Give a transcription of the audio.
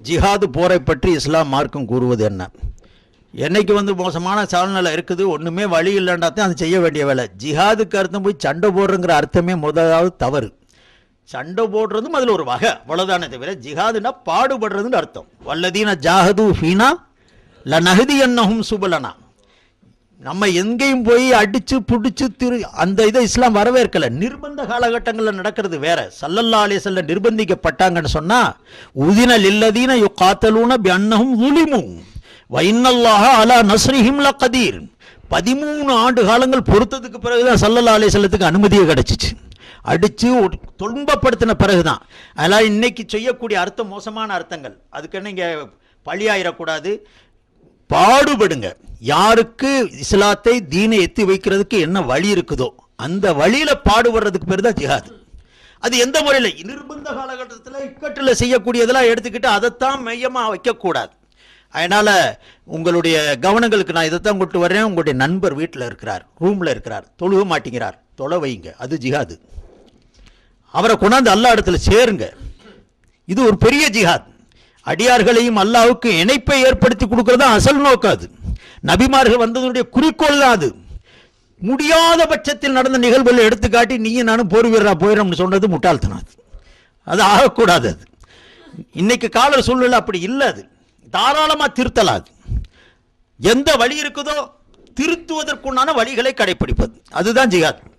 ஜிஹாது போரை பற்றி இஸ்லாம் மார்க்கம் கூறுவது என்ன? என்னைக்கு மோசமான சூழ்நிலை இருக்குது, ஒன்றுமே வழி இல்லைன்னா தான் அது செய்ய வேண்டிய வேலை. ஜிஹாதுக்கு அர்த்தம் போய் சண்டை போடுறங்கிற அர்த்தமே முதலாவது தவறு. சண்டை போடுறதும் அதில் ஒரு வகை, அவ்வளோதானே தவிர ஜிஹாதுனா பாடுபடுறதுன்னு அர்த்தம். வல்லதீன ஜாஹது ஃபீனா லநஹ்தியன்னஹும் சுபலனா. நம்ம எங்கேயும் போய் அடித்து பிடிச்சி அந்த இதை இஸ்லாம் வரவேற்கலை. நிர்பந்த காலகட்டங்களில் நடக்கிறது வேற. ஸல்லல்லாஹு அலைஹி வஸல்லம் நிர்பந்திக்கப்பட்டாங்கன்னு சொன்னால் உதின லில்லதீன யுகாத்தலூன பிஅன்னஹும் ஸுலிமு வ இன்னல்லாஹ அலா நஸ்ரிஹிம் லகதீர். 13 ஆண்டு காலங்கள் பொறுத்ததுக்கு பிறகுதான் ஸல்லல்லாஹு அலைஹி வஸல்லத்துக்கு அனுமதியே கிடைச்சிச்சு. அடித்து துன்பப்படுத்தின பிறகுதான். அதனால் இன்னைக்கு செய்யக்கூடிய அர்த்தம் மோசமான அர்த்தங்கள். அதுக்கு இங்கே பழியாயிடக்கூடாது. பாடுபடுங்க. யாருக்கு இஸ்லாத்தை தீனை எத்தி வைக்கிறதுக்கு என்ன வழி இருக்குதோ அந்த வழியில் பாடுபடுறதுக்கு பேர் தான் ஜிஹாது. அது எந்த முறையில் நிர்பந்த காலகட்டத்தில் இக்கட்டில் செய்யக்கூடியதெல்லாம் எடுத்துக்கிட்டு அதைத்தான் மையமாக வைக்கக்கூடாது. அதனால் உங்களுடைய கவனங்களுக்கு நான் இதைத்தான் கொண்டு வர்றேன். உங்களுடைய நண்பர் வீட்டில் இருக்கிறார், ரூமில் இருக்கிறார், தொழுக மாட்டேங்கிறார், தொலை வைங்க. அது ஜிஹாது. அவரை கொண்டாந்து அல்லாஹ் இடத்துல சேருங்க. இது ஒரு பெரிய ஜிஹாத். அடியார்களையும் அல்லாஹ்வுக்கு இணைப்பை ஏற்படுத்தி கொடுக்கறது அசல் நோக்கம். அது நபிமார்கள் வந்ததுடைய குறிக்கோள் தான். அது முடியாத பட்சத்தில் நடந்த நிகழ்வுகளை எடுத்துக்காட்டி நீயும் நானும் போர் வீரரா போயிடணும்னு சொன்னது முட்டாள்தனம். அது ஆகக்கூடாது. அது இன்னைக்கு கால சூழ்நிலை அப்படி இல்லை. அது தாராளமாக திருத்தலாது. எந்த வழி இருக்குதோ திருத்துவதற்குண்டான வழிகளை கடைபிடிப்பது, அதுதான் ஜிஹாத்.